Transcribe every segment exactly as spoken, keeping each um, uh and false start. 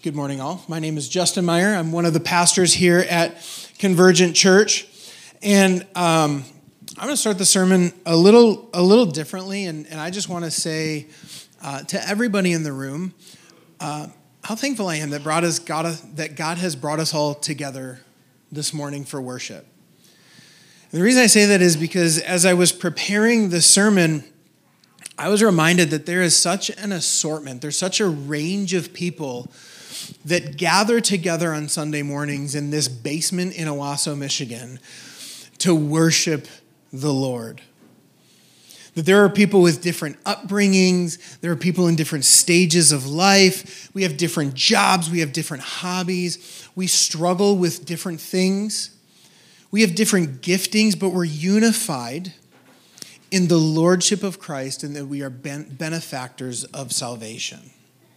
Good morning, all. My name is Justin Meyer. I'm one of the pastors here at Convergent Church. And um, I'm going to start the sermon a little a little differently. And, and I just want to say uh, to everybody in the room uh, how thankful I am that, brought us God, that God has brought us all together this morning for worship. And the reason I say that is because as I was preparing the sermon, I was reminded that there is such an assortment, there's such a range of people that gather together on Sunday mornings in this basement in Owasso, Michigan, to worship the Lord. That there are people with different upbringings, there are people in different stages of life, we have different jobs, we have different hobbies, we struggle with different things, we have different giftings, but we're unified in the lordship of Christ and that we are benefactors of salvation.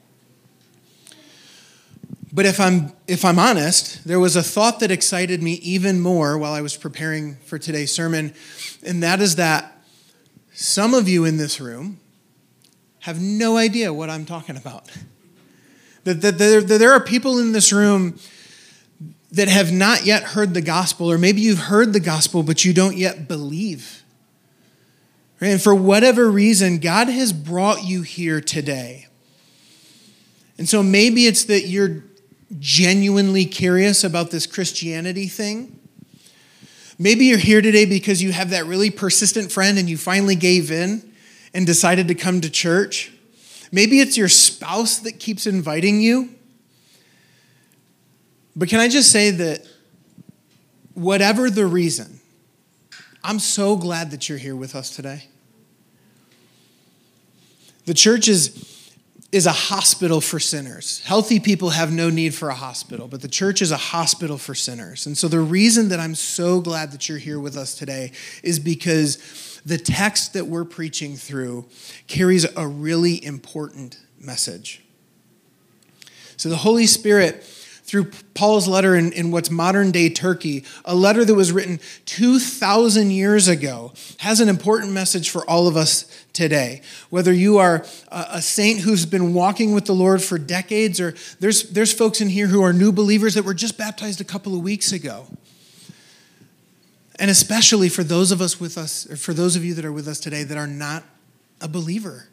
But if I'm if I'm honest, there was a thought that excited me even more while I was preparing for today's sermon, and that is that some of you in this room have no idea what I'm talking about. That, that, there, that there are people in this room that have not yet heard the gospel, or maybe you've heard the gospel, but you don't yet believe. And for whatever reason, God has brought you here today. And so maybe it's that you're genuinely curious about this Christianity thing. Maybe you're here today because you have that really persistent friend and you finally gave in and decided to come to church. Maybe it's your spouse that keeps inviting you. But can I just say that whatever the reason, I'm so glad that you're here with us today. The church is is a hospital for sinners. Healthy people have no need for a hospital, but the church is a hospital for sinners. And so the reason that I'm so glad that you're here with us today is because the text that we're preaching through carries a really important message. So the Holy Spirit, through Paul's letter in, in what's modern-day Turkey, a letter that was written two thousand years ago, has an important message for all of us today. Whether you are a saint who's been walking with the Lord for decades, or there's, there's folks in here who are new believers that were just baptized a couple of weeks ago. And especially for those of us with us, or for those of you that are with us today that are not a believer.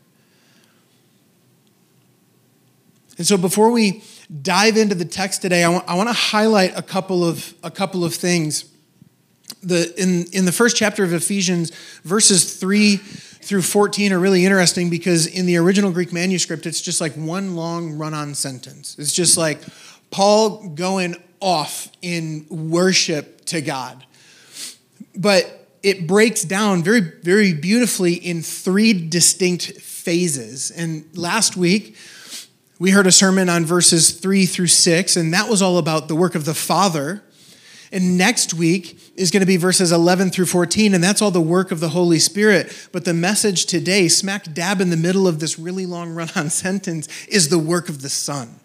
And so before we dive into the text today, I want, I want to highlight a couple of a couple of things. The in, in the first chapter of Ephesians, verses three through fourteen are really interesting because in the original Greek manuscript, it's just like one long run-on sentence. It's just like Paul going off in worship to God. But it breaks down very, very beautifully in three distinct phases. And last week, we heard a sermon on verses three through six, and that was all about the work of the Father. And next week is going to be verses eleven through fourteen, and that's all the work of the Holy Spirit. But the message today, smack dab in the middle of this really long run-on sentence, is the work of the Son.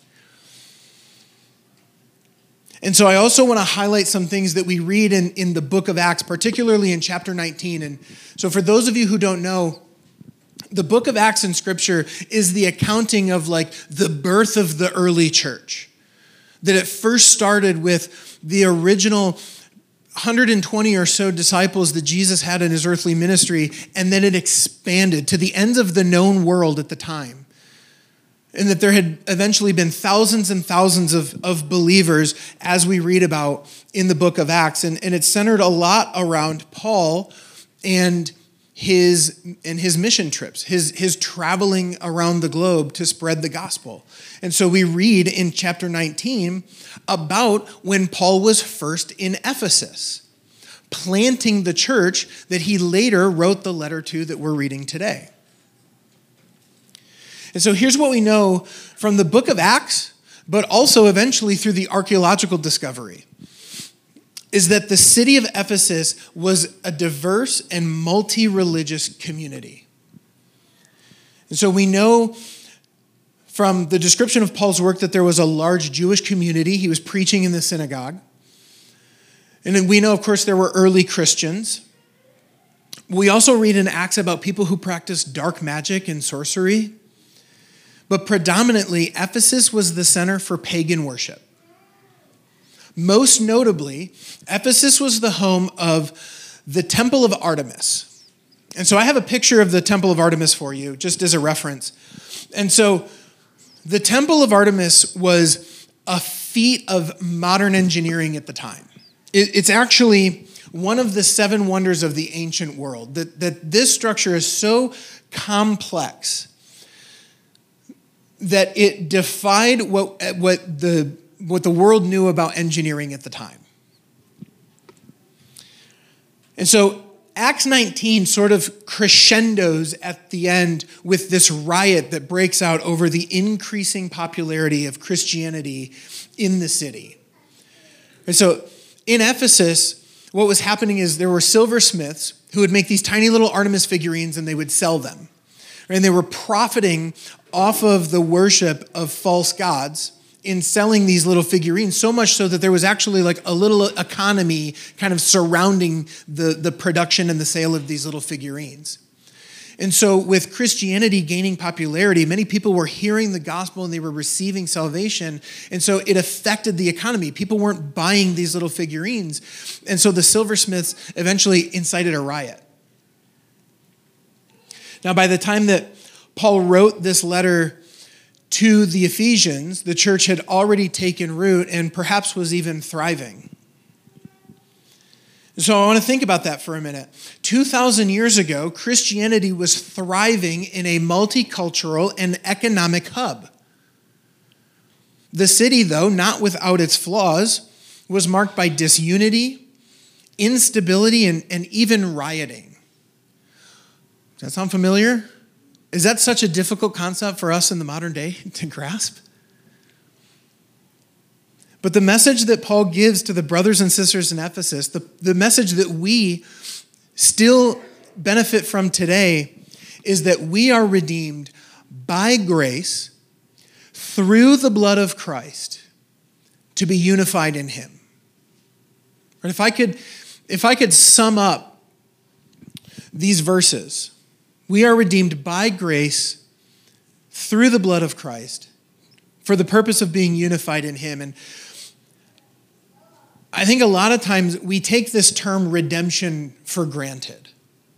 And so I also want to highlight some things that we read in, in the book of Acts, particularly in chapter nineteen. And so for those of you who don't know, the book of Acts in Scripture is the accounting of like the birth of the early church. That it first started with the original one hundred twenty or so disciples that Jesus had in his earthly ministry, and then it expanded to the ends of the known world at the time. And that there had eventually been thousands and thousands of, of believers as we read about in the book of Acts. And, and it's centered a lot around Paul and his and his mission trips, his, his traveling around the globe to spread the gospel. And so we read in chapter nineteen about when Paul was first in Ephesus, planting the church that he later wrote the letter to that we're reading today. And so here's what we know from the book of Acts, but also eventually through the archaeological discovery, is that the city of Ephesus was a diverse and multi-religious community. And so we know from the description of Paul's work that there was a large Jewish community. He was preaching in the synagogue. And then we know, of course, there were early Christians. We also read in Acts about people who practiced dark magic and sorcery. but predominantly Ephesus was the center for pagan worship. Most notably, Ephesus was the home of the Temple of Artemis. And so I have a picture of the Temple of Artemis for you, just as a reference. And so the Temple of Artemis was a feat of modern engineering at the time. It, it's actually one of the seven wonders of the ancient world, that, that this structure is so complex that it defied what, what, the, what the world knew about engineering at the time. And so Acts nineteen sort of crescendos at the end with this riot that breaks out over the increasing popularity of Christianity in the city. And so in Ephesus, what was happening is there were silversmiths who would make these tiny little Artemis figurines and they would sell them. And they were profiting off of the worship of false gods in selling these little figurines, so much so that there was actually like a little economy kind of surrounding the, the production and the sale of these little figurines. And so with Christianity gaining popularity, many people were hearing the gospel and they were receiving salvation. And so it affected the economy. People weren't buying these little figurines. And so the silversmiths eventually incited a riot. Now, by the time that Paul wrote this letter to the Ephesians, the church had already taken root and perhaps was even thriving. So I want to think about that for a minute. two thousand years ago, Christianity was thriving in a multicultural and economic hub. The city, though, not without its flaws, was marked by disunity, instability, and, and even rioting. Does that sound familiar? Is that such a difficult concept for us in the modern day to grasp? But the message that Paul gives to the brothers and sisters in Ephesus, the, the message that we still benefit from today, is that we are redeemed by grace through the blood of Christ to be unified in him. Right? If I could, if I could sum up these verses, we are redeemed by grace through the blood of Christ for the purpose of being unified in him. And I think a lot of times we take this term redemption for granted.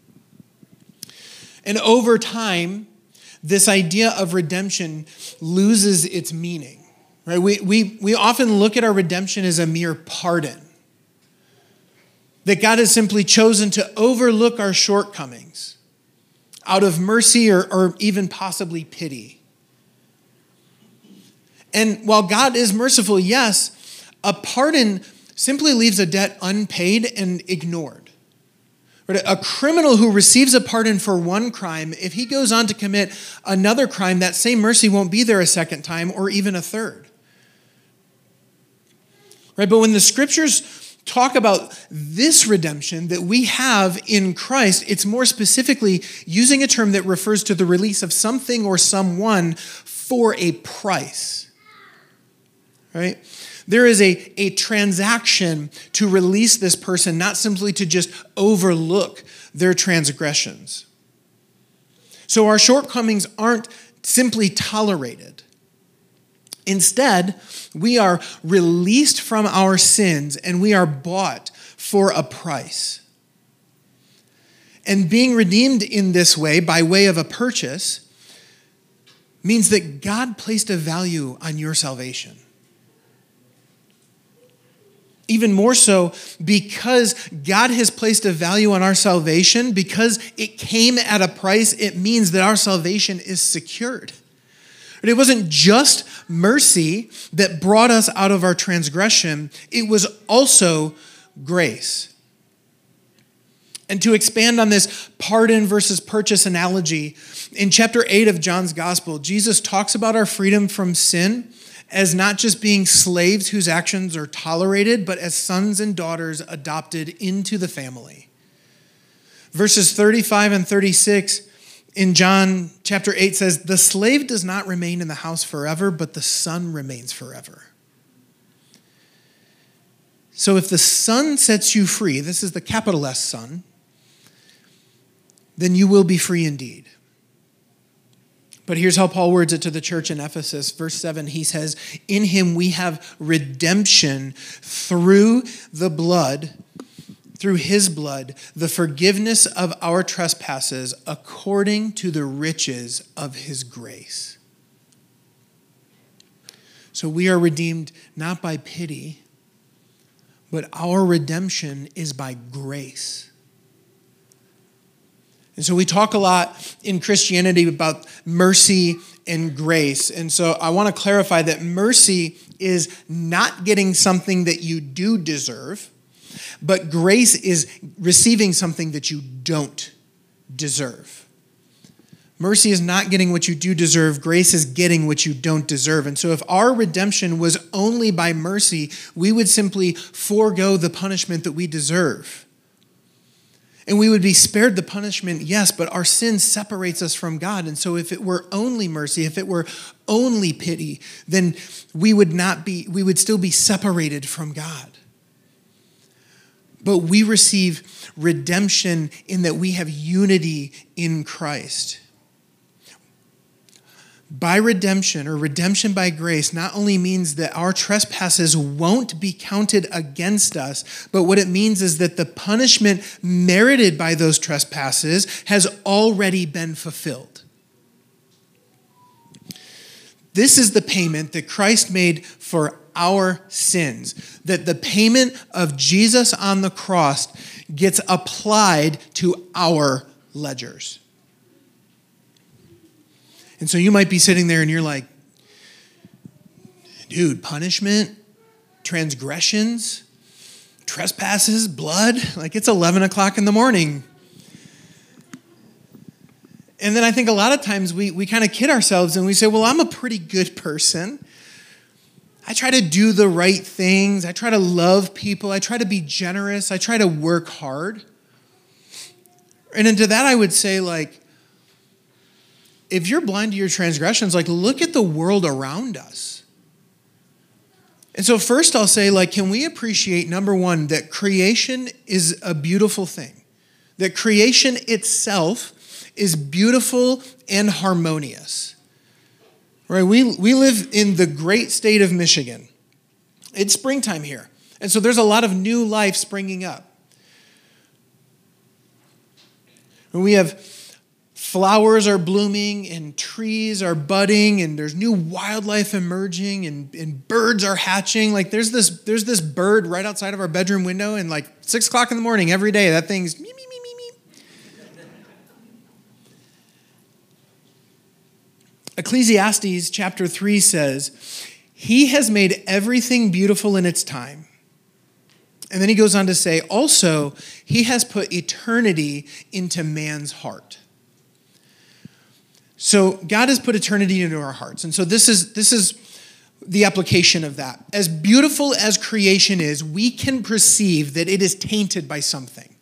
And over time, this idea of redemption loses its meaning. Right? We, we, we often look at our redemption as a mere pardon. That God has simply chosen to overlook our shortcomings out of mercy or, or even possibly pity. And while God is merciful, yes, a pardon simply leaves a debt unpaid and ignored. A criminal who receives a pardon for one crime, if he goes on to commit another crime, that same mercy won't be there a second time or even a third. Right? But when the scriptures talk about this redemption that we have in Christ, it's more specifically using a term that refers to the release of something or someone for a price. Right? There is a, a transaction to release this person, not simply to just overlook their transgressions. So our shortcomings aren't simply tolerated. Instead, we are released from our sins and we are bought for a price. And being redeemed in this way, by way of a purchase, means that God placed a value on your salvation. Even more so, because God has placed a value on our salvation, because it came at a price, it means that our salvation is secured. But it wasn't just mercy that brought us out of our transgression, it was also grace. And to expand on this pardon versus purchase analogy, in chapter eight of John's Gospel, Jesus talks about our freedom from sin as not just being slaves whose actions are tolerated, but as sons and daughters adopted into the family. Verses thirty-five and thirty-six in John chapter eight says, "The slave does not remain in the house forever, but the son remains forever." So if the Son sets you free, this is the capital S Son, then you will be free indeed. But here's how Paul words it to the church in Ephesus. Verse seven, he says, in him we have redemption through the blood, through his blood, the forgiveness of our trespasses according to the riches of his grace. So we are redeemed not by pity, but our redemption is by grace. And so we talk a lot in Christianity about mercy and grace. And so I want to clarify that mercy is not getting something that you do deserve, but grace is receiving something that you don't deserve. Mercy is not getting what you do deserve. Grace is getting what you don't deserve. And so if our redemption was only by mercy, we would simply forego the punishment that we deserve. And we would be spared the punishment, yes, but our sin separates us from God. And so if it were only mercy, if it were only pity, then we would not be, we would still be separated from God. But we receive redemption in that we have unity in Christ. By redemption, or redemption by grace, not only means that our trespasses won't be counted against us, but what it means is that the punishment merited by those trespasses has already been fulfilled. This is the payment that Christ made for our sins, that the payment of Jesus on the cross gets applied to our ledgers. And so you might be sitting there and you're like, dude, punishment, transgressions, trespasses, blood, like it's eleven o'clock in the morning. And then I think a lot of times we, we kind of kid ourselves and we say, well, I'm a pretty good person. I try to do the right things. I try to love people. I try to be generous. I try to work hard. And into that I would say, like, if you're blind to your transgressions, like, look at the world around us. And so first I'll say, like, can we appreciate, number one, that creation is a beautiful thing. That creation itself is beautiful and harmonious. Right? We, we live in the great state of Michigan. It's springtime here. And so there's a lot of new life springing up. And we have flowers are blooming and trees are budding and there's new wildlife emerging and, and birds are hatching. Like there's this, there's this bird right outside of our bedroom window and like six o'clock in the morning every day, that thing's me, me, me, me, me. Ecclesiastes chapter three says, he has made everything beautiful in its time. And then he goes on to say, also, he has put eternity into man's heart. So God has put eternity into our hearts. And so this is, this is the application of that. As beautiful as creation is, we can perceive that it is tainted by something.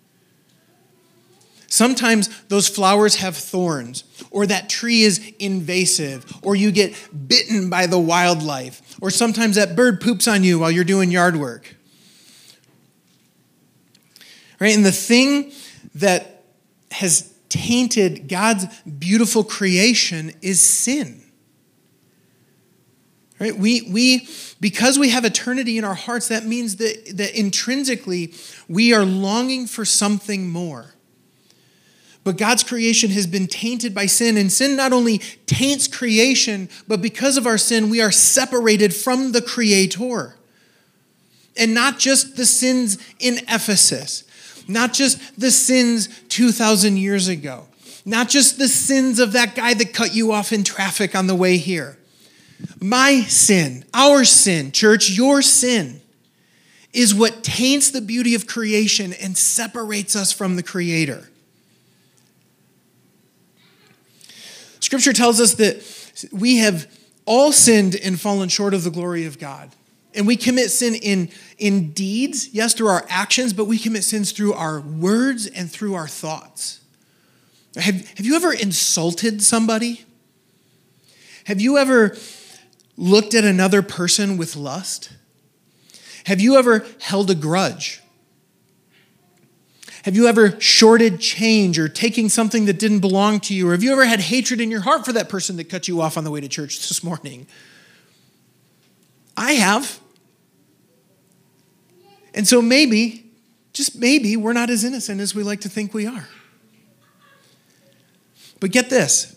Sometimes those flowers have thorns, or that tree is invasive, or you get bitten by the wildlife, or sometimes that bird poops on you while you're doing yard work. Right? And the thing that has tainted God's beautiful creation is sin. Right? We, we, because we have eternity in our hearts, that means that, that intrinsically we are longing for something more. But God's creation has been tainted by sin, and sin not only taints creation, but because of our sin, we are separated from the Creator. And not just the sins in Ephesus, not just the sins two thousand years ago, not just the sins of that guy that cut you off in traffic on the way here. My sin, our sin, church, your sin is what taints the beauty of creation and separates us from the Creator. Scripture tells us that we have all sinned and fallen short of the glory of God. And we commit sin in, in deeds, yes, through our actions, but we commit sins through our words and through our thoughts. Have, have you ever insulted somebody? Have you ever looked at another person with lust? Have you ever held a grudge? Have you ever shorted change or taking something that didn't belong to you? Or have you ever had hatred in your heart for that person that cut you off on the way to church this morning? I have. And so maybe, just maybe, we're not as innocent as we like to think we are. But get this.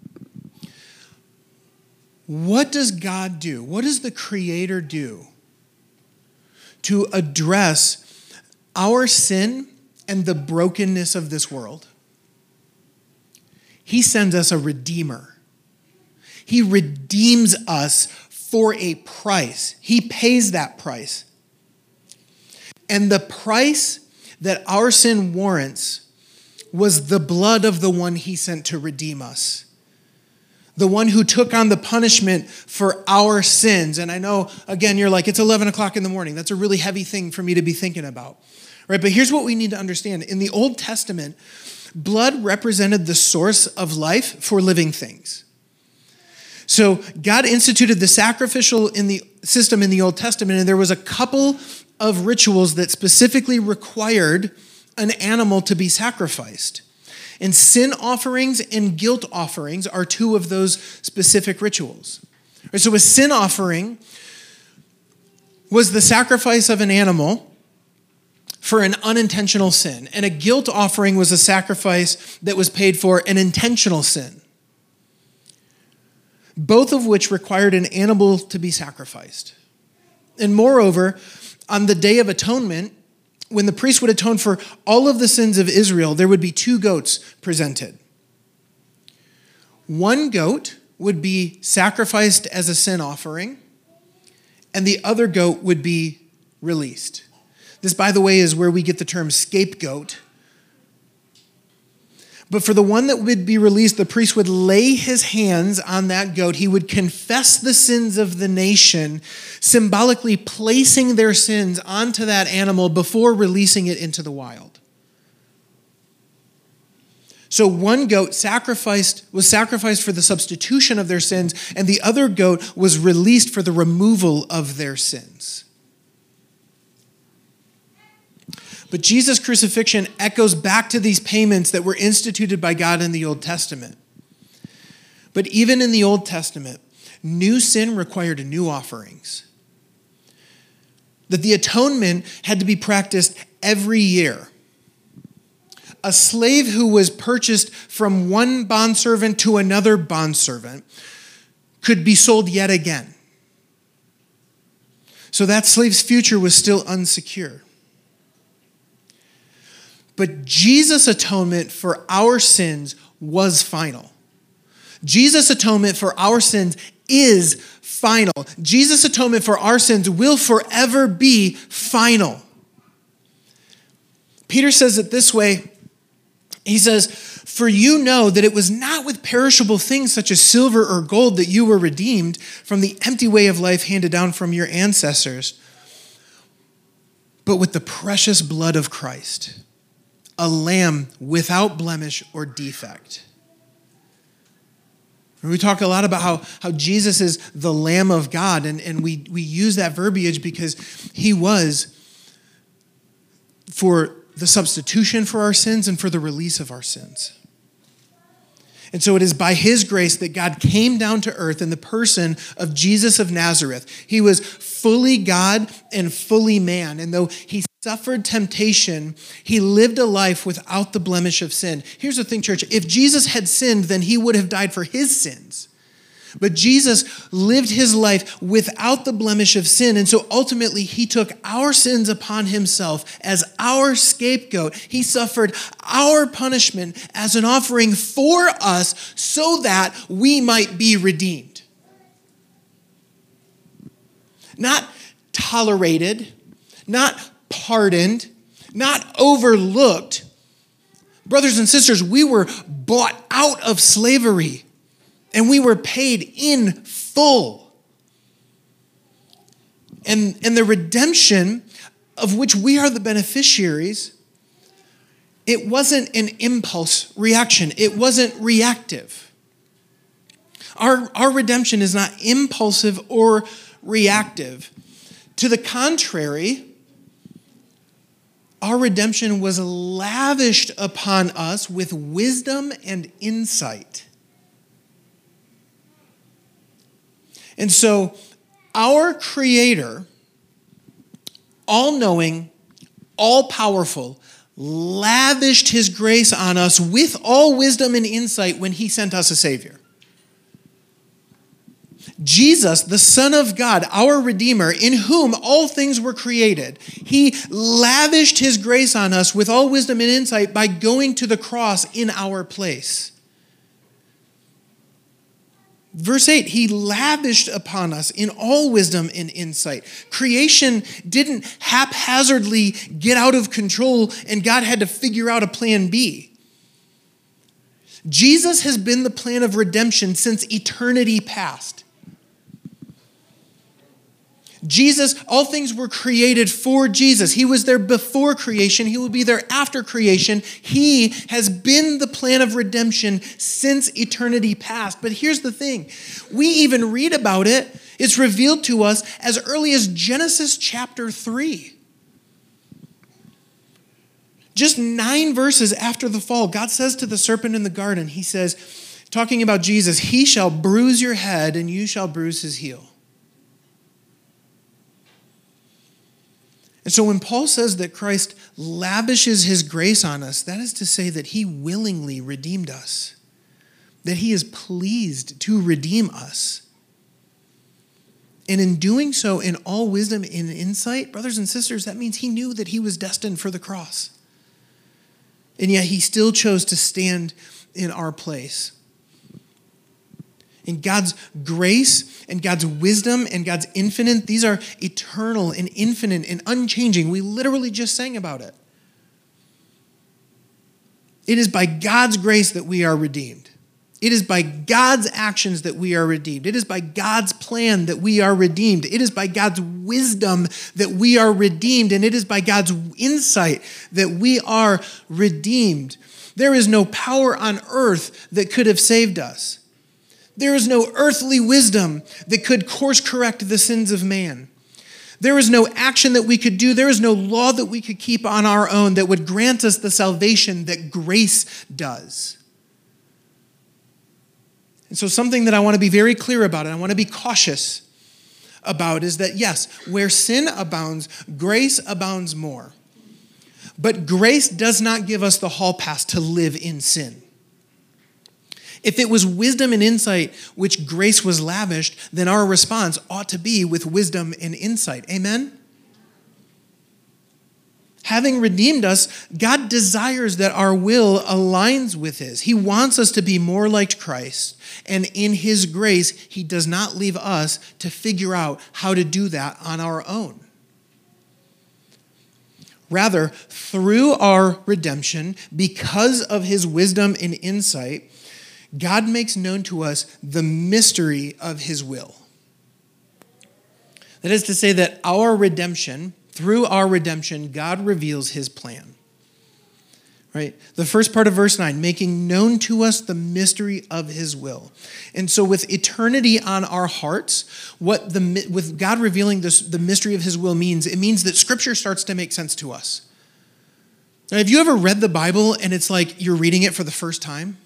What does God do? What does the Creator do to address our sin and the brokenness of this world? He sends us a Redeemer. He redeems us for a price. He pays that price. And the price that our sin warrants was the blood of the one He sent to redeem us. The one who took on the punishment for our sins. And I know, again, you're like, it's eleven o'clock in the morning. That's a really heavy thing for me to be thinking about. Right? But here's what we need to understand. In the Old Testament, blood represented the source of life for living things. So God instituted the sacrificial in the system in the Old Testament, and there was a couple of rituals that specifically required an animal to be sacrificed. And sin offerings and guilt offerings are two of those specific rituals. So a sin offering was the sacrifice of an animal for an unintentional sin. And a guilt offering was a sacrifice that was paid for an intentional sin. Both of which required an animal to be sacrificed. And moreover, on the Day of Atonement, when the priest would atone for all of the sins of Israel, there would be two goats presented. One goat would be sacrificed as a sin offering, and the other goat would be released. This, by the way, is where we get the term scapegoat. But for the one that would be released, the priest would lay his hands on that goat. He would confess the sins of the nation, symbolically placing their sins onto that animal before releasing it into the wild. So one goat sacrificed was sacrificed for the substitution of their sins, and the other goat was released for the removal of their sins. But Jesus' crucifixion echoes back to these payments that were instituted by God in the Old Testament. But even in the Old Testament, new sin required new offerings. That the atonement had to be practiced every year. A slave who was purchased from one bondservant to another bondservant could be sold yet again. So that slave's future was still unsecure. But Jesus' atonement for our sins was final. Jesus' atonement for our sins is final. Jesus' atonement for our sins will forever be final. Peter says it this way. He says, "For you know that it was not with perishable things such as silver or gold that you were redeemed from the empty way of life handed down from your ancestors, but with the precious blood of Christ, a lamb without blemish or defect." And we talk a lot about how, how Jesus is the Lamb of God, and, and we, we use that verbiage because he was for the substitution for our sins and for the release of our sins. And so it is by his grace that God came down to earth in the person of Jesus of Nazareth. He was fully God and fully man. And though he suffered temptation, he lived a life without the blemish of sin. Here's the thing, church. If Jesus had sinned, then he would have died for his sins. But Jesus lived his life without the blemish of sin. And so ultimately, he took our sins upon himself as our scapegoat. He suffered our punishment as an offering for us so that we might be redeemed. Not tolerated, not pardoned, not overlooked. Brothers and sisters, we were bought out of slavery. And we were paid in full. And, and the redemption of which we are the beneficiaries, it wasn't an impulse reaction. It wasn't reactive. Our, our redemption is not impulsive or reactive. To the contrary, our redemption was lavished upon us with wisdom and insight. And so our Creator, all-knowing, all-powerful, lavished his grace on us with all wisdom and insight when he sent us a Savior. Jesus, the Son of God, our Redeemer, in whom all things were created, he lavished his grace on us with all wisdom and insight by going to the cross in our place. Verse eight, he lavished upon us in all wisdom and insight. Creation didn't haphazardly get out of control and God had to figure out a plan B. Jesus has been the plan of redemption since eternity past. Jesus, all things were created for Jesus. He was there before creation. He will be there after creation. He has been the plan of redemption since eternity past. But here's the thing. We even read about it. It's revealed to us as early as Genesis chapter three. Just nine verses after the fall, God says to the serpent in the garden, he says, talking about Jesus, he shall bruise your head and you shall bruise his heel. And so when Paul says that Christ lavishes his grace on us, that is to say that he willingly redeemed us, that he is pleased to redeem us. And in doing so, in all wisdom and insight, brothers and sisters, that means he knew that he was destined for the cross. And yet he still chose to stand in our place. And God's grace and God's wisdom and God's infinite, these are eternal and infinite and unchanging. We literally just sang about it. It is by God's grace that we are redeemed. It is by God's actions that we are redeemed. It is by God's plan that we are redeemed. It is by God's wisdom that we are redeemed. And it is by God's insight that we are redeemed. There is no power on earth that could have saved us. There is no earthly wisdom that could course correct the sins of man. There is no action that we could do. There is no law that we could keep on our own that would grant us the salvation that grace does. And so something that I want to be very clear about and I want to be cautious about is that, yes, where sin abounds, grace abounds more. But grace does not give us the hall pass to live in sin. If it was wisdom and insight which grace was lavished, then our response ought to be with wisdom and insight. Amen? Having redeemed us, God desires that our will aligns with his. He wants us to be more like Christ. And in his grace, he does not leave us to figure out how to do that on our own. Rather, through our redemption, because of his wisdom and insight, God makes known to us the mystery of his will. That is to say that our redemption, through our redemption, God reveals his plan. Right? The first part of verse nine, making known to us the mystery of his will. And so with eternity on our hearts, what the with God revealing this, the mystery of his will means, it means that Scripture starts to make sense to us. Now, have you ever read the Bible and it's like you're reading it for the first time?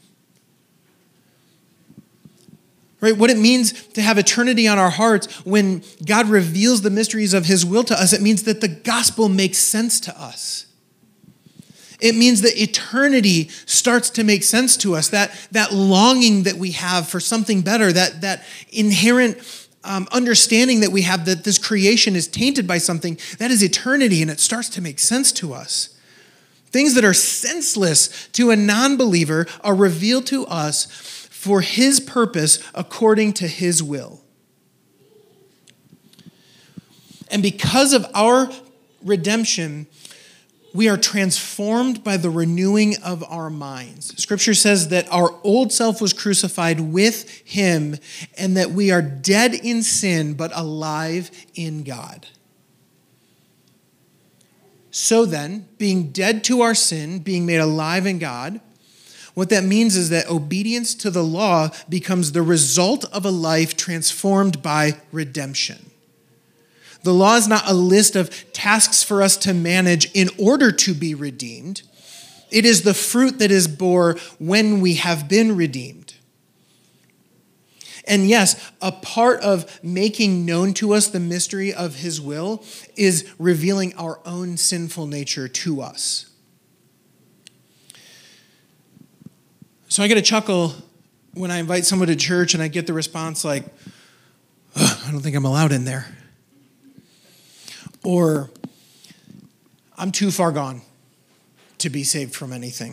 Right? What it means to have eternity on our hearts when God reveals the mysteries of his will to us, it means that the gospel makes sense to us. It means that eternity starts to make sense to us, that, that longing that we have for something better, that, that inherent um, understanding that we have that this creation is tainted by something, that is eternity, and it starts to make sense to us. Things that are senseless to a non-believer are revealed to us for his purpose according to his will. And because of our redemption, we are transformed by the renewing of our minds. Scripture says that our old self was crucified with him and that we are dead in sin but alive in God. So then, being dead to our sin, being made alive in God, what that means is that obedience to the law becomes the result of a life transformed by redemption. The law is not a list of tasks for us to manage in order to be redeemed. It is the fruit that is bore when we have been redeemed. And yes, a part of making known to us the mystery of his will is revealing our own sinful nature to us. So I get a chuckle when I invite someone to church and I get the response like, I don't think I'm allowed in there. Or, I'm too far gone to be saved from anything.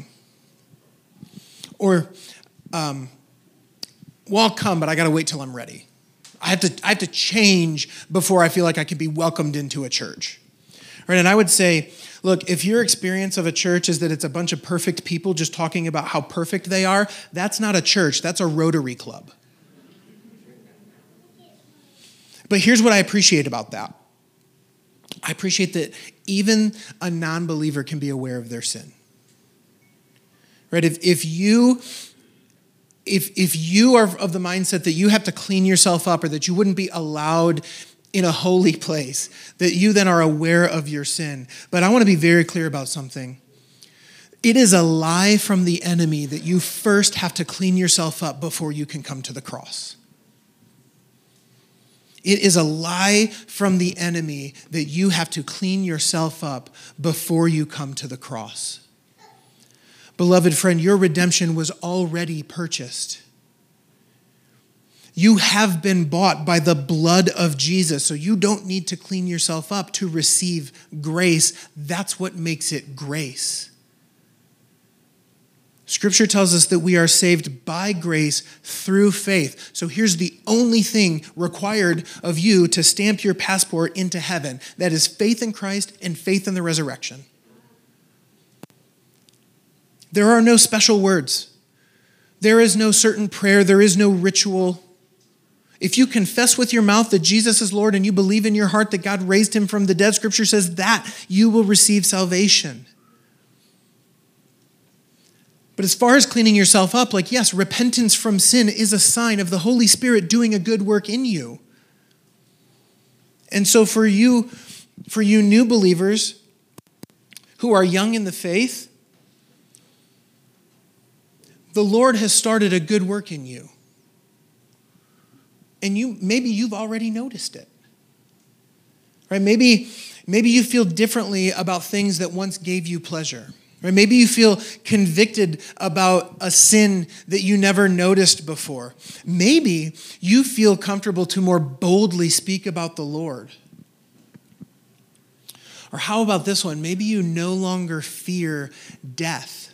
Or, um, well, I'll come, but I got to wait till I'm ready. I have to, I have to change before I feel like I can be welcomed into a church. Right? And I would say, look, if your experience of a church is that it's a bunch of perfect people just talking about how perfect they are, that's not a church, that's a Rotary Club. But here's what I appreciate about that. I appreciate that even a non-believer can be aware of their sin. Right? If if you if if you are of the mindset that you have to clean yourself up or that you wouldn't be allowed in a holy place, that you then are aware of your sin. But I want to be very clear about something. It is a lie from the enemy that you first have to clean yourself up before you can come to the cross. It is a lie from the enemy that you have to clean yourself up before you come to the cross. Beloved friend, your redemption was already purchased. You have been bought by the blood of Jesus, so you don't need to clean yourself up to receive grace. That's what makes it grace. Scripture tells us that we are saved by grace through faith. So here's the only thing required of you to stamp your passport into heaven. That is faith in Christ and faith in the resurrection. There are no special words. There is no certain prayer. There is no ritual. If you confess with your mouth that Jesus is Lord and you believe in your heart that God raised him from the dead, Scripture says that you will receive salvation. But as far as cleaning yourself up, like, yes, repentance from sin is a sign of the Holy Spirit doing a good work in you. And so for you, for you new believers who are young in the faith, the Lord has started a good work in you. And you maybe you've already noticed it. Right? Maybe, maybe you feel differently about things that once gave you pleasure. Right? Maybe you feel convicted about a sin that you never noticed before. Maybe you feel comfortable to more boldly speak about the Lord. Or how about this one? Maybe you no longer fear death.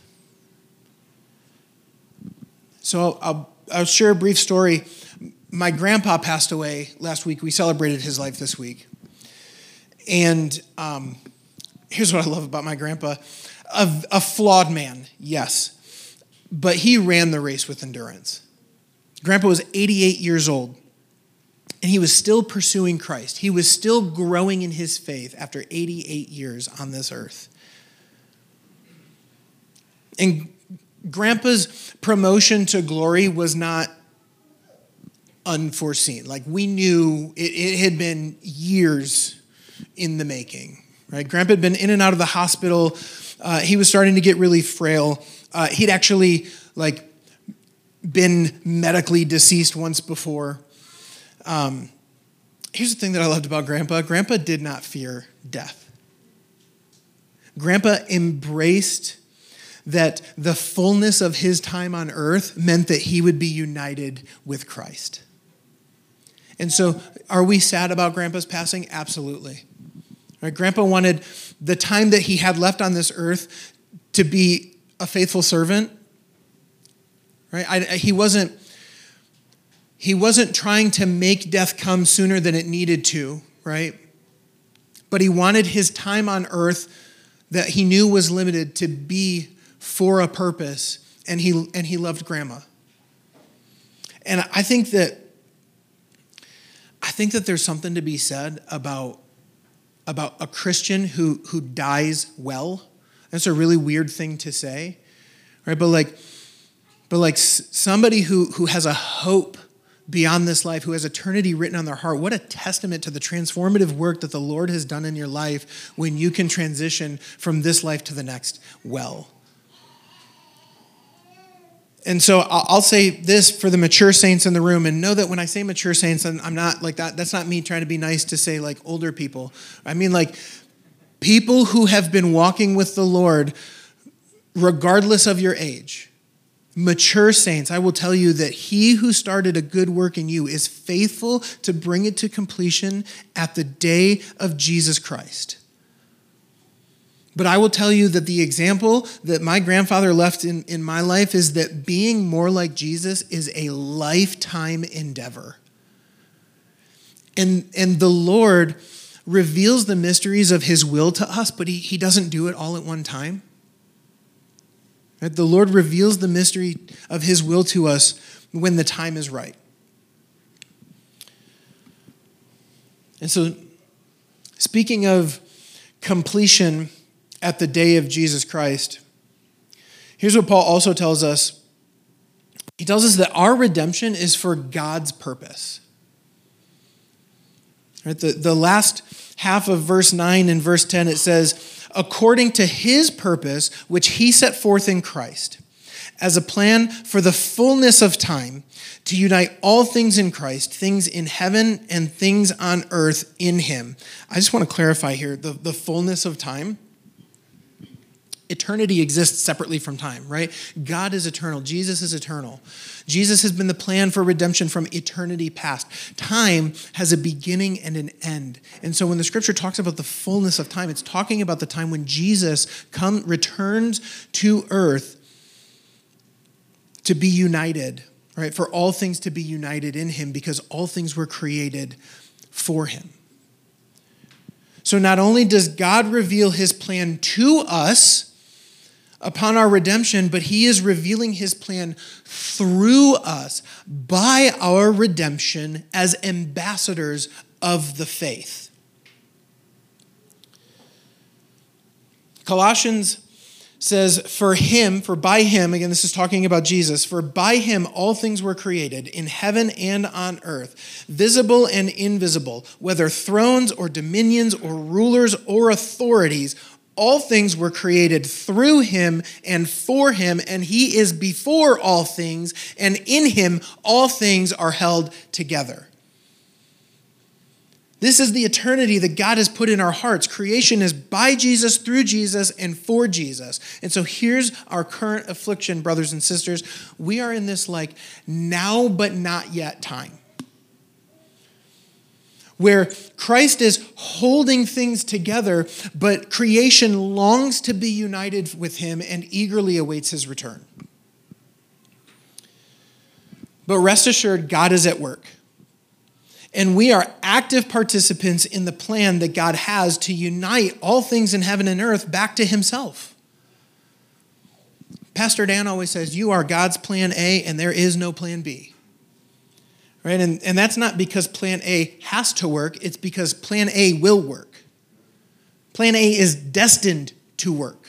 So I'll, I'll, I'll share a brief story. My grandpa passed away last week. We celebrated his life this week. And um, here's what I love about my grandpa. A, a flawed man, yes. But he ran the race with endurance. Grandpa was eighty-eight years old. And he was still pursuing Christ. He was still growing in his faith after eighty-eight years on this earth. And Grandpa's promotion to glory was not unforeseen. Like, we knew it, it had been years in the making, right? Grandpa had been in and out of the hospital. Uh, he was starting to get really frail. Uh, he'd actually, like, been medically deceased once before. Um, here's the thing that I loved about Grandpa. Grandpa did not fear death. Grandpa embraced that the fullness of his time on earth meant that he would be united with Christ. And so, are we sad about Grandpa's passing? Absolutely. Right? Grandpa wanted the time that he had left on this earth to be a faithful servant. Right? I, he wasn't, he wasn't trying to make death come sooner than it needed to, right? But he wanted his time on earth that he knew was limited to be for a purpose, and he and he loved Grandma. And I think that I think that there's something to be said about, about a Christian who, who dies well. That's a really weird thing to say, right? But like, but like somebody who, who has a hope beyond this life, who has eternity written on their heart. What a testament to the transformative work that the Lord has done in your life when you can transition from this life to the next well. And so I'll say this for the mature saints in the room, and know that when I say mature saints, I'm not like that. That's not me trying to be nice to say like older people. I mean like people who have been walking with the Lord regardless of your age. Mature saints, I will tell you that he who started a good work in you is faithful to bring it to completion at the day of Jesus Christ. But I will tell you that the example that my grandfather left in, in my life is that being more like Jesus is a lifetime endeavor. And, and the Lord reveals the mysteries of his will to us, but he, he doesn't do it all at one time. Right? The Lord reveals the mystery of his will to us when the time is right. And so, speaking of completion at the day of Jesus Christ, here's what Paul also tells us. He tells us that our redemption is for God's purpose. Right? The, the last half of verse nine and verse ten, it says, according to his purpose, which he set forth in Christ, as a plan for the fullness of time, to unite all things in Christ, things in heaven and things on earth in him. I just want to clarify here, the, the fullness of time. Eternity exists separately from time, right? God is eternal. Jesus is eternal. Jesus has been the plan for redemption from eternity past. Time has a beginning and an end. And so when the scripture talks about the fullness of time, it's talking about the time when Jesus come, returns to earth to be united, right? For all things to be united in him, because all things were created for him. So not only does God reveal his plan to us upon our redemption, but he is revealing his plan through us by our redemption as ambassadors of the faith. Colossians says, for him, for by him, again, this is talking about Jesus, for by him all things were created in heaven and on earth, visible and invisible, whether thrones or dominions or rulers or authorities. All things were created through him and for him, and he is before all things, and in him all things are held together. This is the eternity that God has put in our hearts. Creation is by Jesus, through Jesus, and for Jesus. And so here's our current affliction, brothers and sisters. We are in this like now but not yet time, where Christ is holding things together, but creation longs to be united with him and eagerly awaits his return. But rest assured, God is at work. And we are active participants in the plan that God has to unite all things in heaven and earth back to himself. Pastor Dan always says, you are God's plan A and there is no plan B. Right? And, and that's not because plan A has to work. It's because plan A will work. Plan A is destined to work.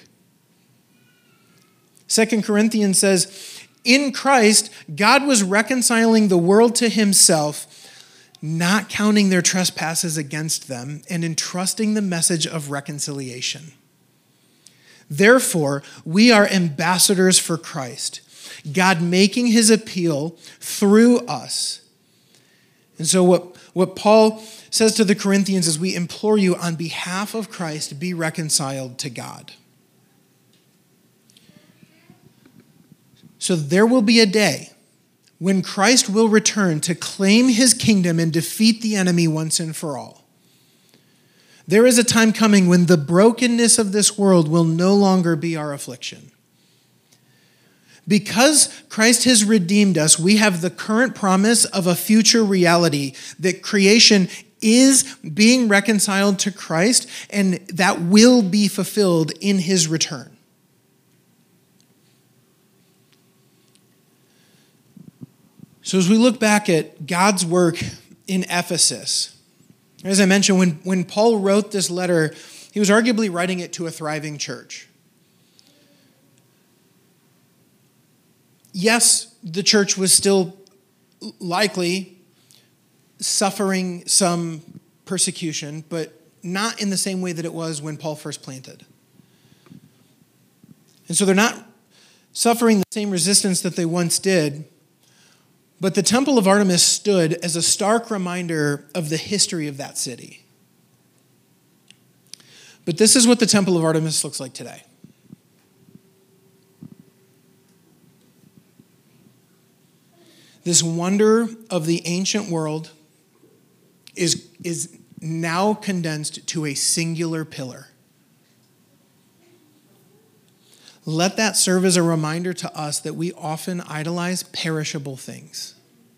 Second Corinthians says, in Christ, God was reconciling the world to himself, not counting their trespasses against them, and entrusting the message of reconciliation. Therefore, we are ambassadors for Christ, God making his appeal through us. And so what, what Paul says to the Corinthians is, we implore you on behalf of Christ, be reconciled to God. So there will be a day when Christ will return to claim his kingdom and defeat the enemy once and for all. There is a time coming when the brokenness of this world will no longer be our affliction. Because Christ has redeemed us, we have the current promise of a future reality that creation is being reconciled to Christ, and that will be fulfilled in his return. So as we look back at God's work in Ephesus, as I mentioned, when, when Paul wrote this letter, he was arguably writing it to a thriving church. Yes, the church was still likely suffering some persecution, but not in the same way that it was when Paul first planted. And so they're not suffering the same resistance that they once did, but the Temple of Artemis stood as a stark reminder of the history of that city. But this is what the Temple of Artemis looks like today. This wonder of the ancient world is, is now condensed to a singular pillar. Let that serve as a reminder to us that we often idolize perishable things.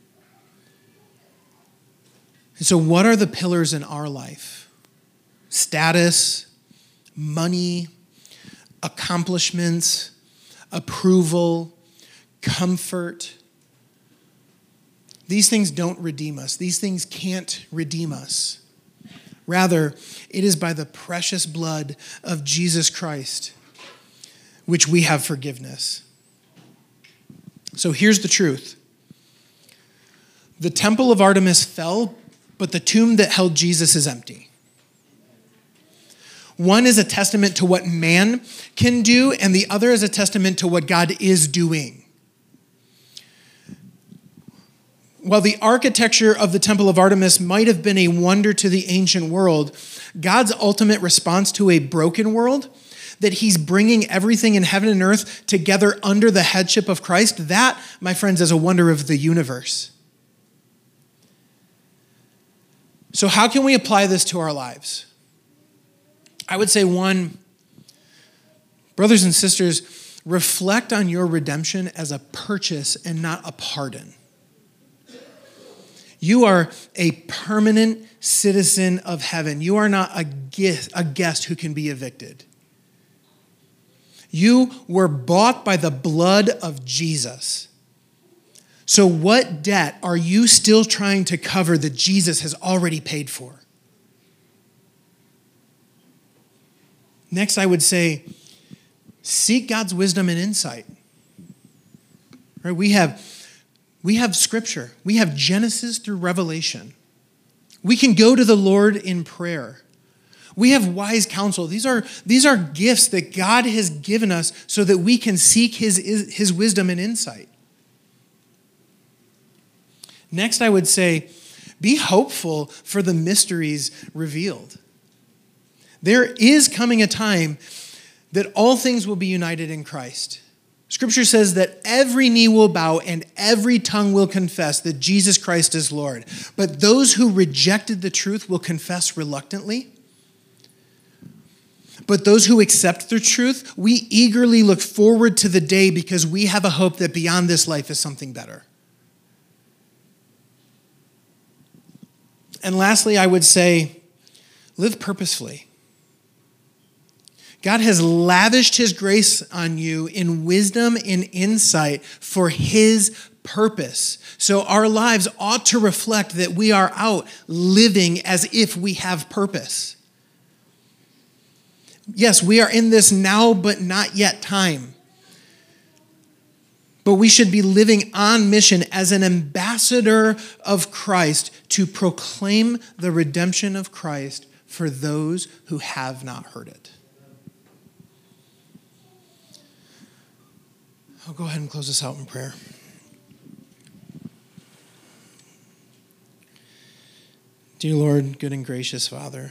And so what are the pillars in our life? Status, money, accomplishments, approval, comfort. These things don't redeem us. These things can't redeem us. Rather, it is by the precious blood of Jesus Christ which we have forgiveness. So here's the truth. The temple of Artemis fell, but the tomb that held Jesus is empty. One is a testament to what man can do, and the other is a testament to what God is doing. While the architecture of the Temple of Artemis might have been a wonder to the ancient world, God's ultimate response to a broken world, that he's bringing everything in heaven and earth together under the headship of Christ, that, my friends, is a wonder of the universe. So how can we apply this to our lives? I would say, one, brothers and sisters, reflect on your redemption as a purchase and not a pardon. You are a permanent citizen of heaven. You are not a guest, a guest who can be evicted. You were bought by the blood of Jesus. So what debt are you still trying to cover that Jesus has already paid for? Next, I would say, seek God's wisdom and insight. Right? We have, we have Scripture. We have Genesis through Revelation. We can go to the Lord in prayer. We have wise counsel. These are, these are gifts that God has given us so that we can seek his, his wisdom and insight. Next, I would say, be hopeful for the mysteries revealed. There is coming a time that all things will be united in Christ. Scripture says that every knee will bow and every tongue will confess that Jesus Christ is Lord. But those who rejected the truth will confess reluctantly. But those who accept the truth, we eagerly look forward to the day because we have a hope that beyond this life is something better. And lastly, I would say, live purposefully. God has lavished his grace on you in wisdom and insight for his purpose. So our lives ought to reflect that we are out living as if we have purpose. Yes, we are in this now but not yet time. But we should be living on mission as an ambassador of Christ to proclaim the redemption of Christ for those who have not heard it. I'll go ahead and close this out in prayer. Dear Lord, good and gracious Father,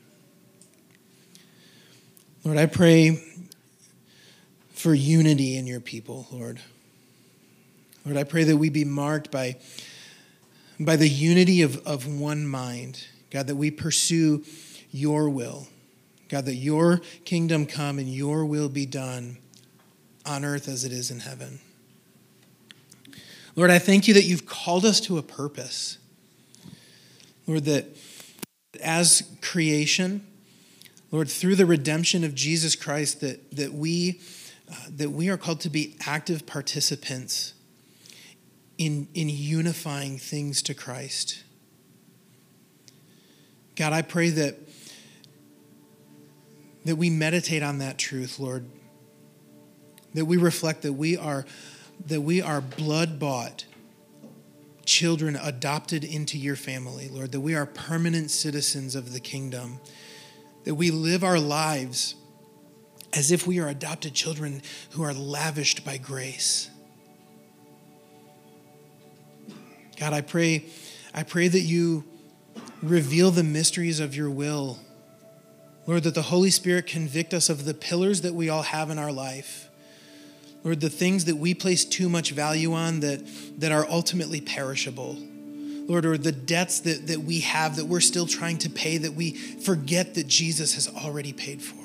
Lord, I pray for unity in your people, Lord. Lord, I pray that we be marked by, by the unity of, of one mind. God, that we pursue your will. God, that your kingdom come and your will be done on earth as it is in heaven. Lord, I thank you that you've called us to a purpose. Lord, that as creation, Lord, through the redemption of Jesus Christ, that, that, we, uh, that we are called to be active participants in, in unifying things to Christ. God, I pray that, that we meditate on that truth, Lord, that we reflect that we are, that we are blood-bought children adopted into your family, Lord, that we are permanent citizens of the kingdom, that we live our lives as if we are adopted children who are lavished by grace. God, I pray, I pray that you reveal the mysteries of your will. Lord, that the Holy Spirit convict us of the pillars that we all have in our life. Lord, the things that we place too much value on that, that are ultimately perishable. Lord, or the debts that, that we have that we're still trying to pay that we forget that Jesus has already paid for.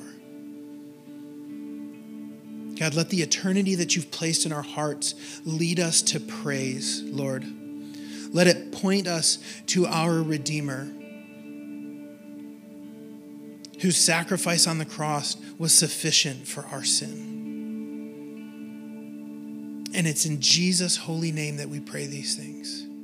God, let the eternity that you've placed in our hearts lead us to praise, Lord. Let it point us to our Redeemer, whose sacrifice on the cross was sufficient for our sin. And it's in Jesus' holy name that we pray these things.